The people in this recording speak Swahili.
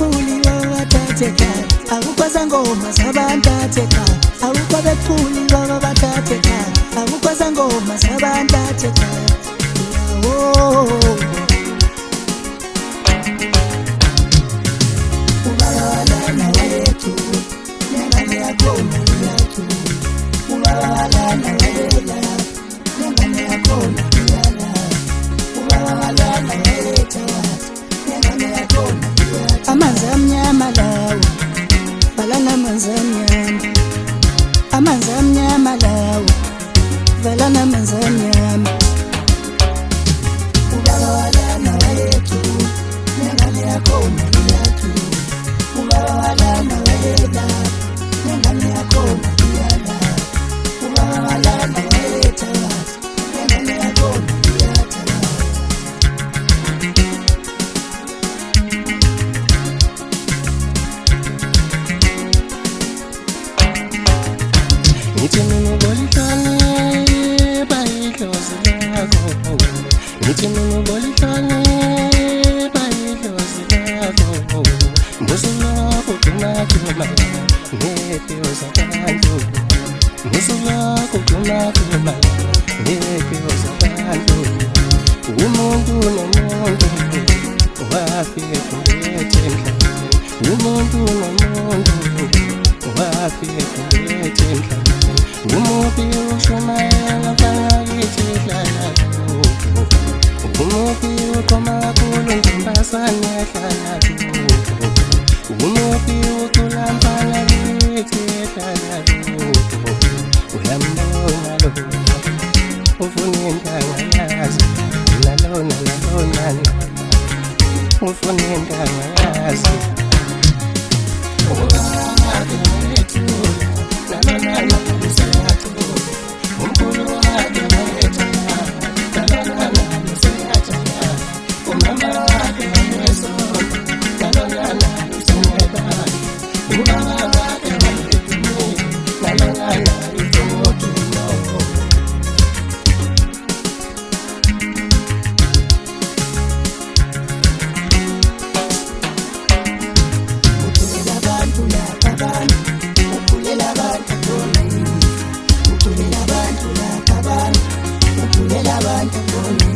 beculi babathathe ekhaya, akukho sangoma zabantu athe ekhaya, akukho beculi babathathe ekhaya, akukho sangoma zabantu athe ekhaya. Amanzi amnyama lawo, valana amanzi amnyama. Amanzi amnyama lawo, valana amanzi amnyama. Ubaba walana wethu, nengane yakhona iyathu. Ubaba walana wethu, nengane yakhona iyala. Ubaba walana wethu, nengane yakhona iyathu. Ngithi mina ubolithane bayidlozi lakho, ngithi mina ubolithane bayidlozi lakho. Mbuso lakho ugcina ngempilo zabantu, mbuso lakho ugcina ngempilo zabantu. Umuntu nomuntu wafika kulethe emhlabeni, umuntu nomuntu wafika kulethe emhlabeni. Umubi ushumayela ngakithi ehlala kubo, umubi uqoma kakhulu ntombazane ehlala kubo, umubi ucula ngakithi ehlala kubo. Uyambona lo ufuna intanga yazi, nalona ufuna intanga yazi. Abantu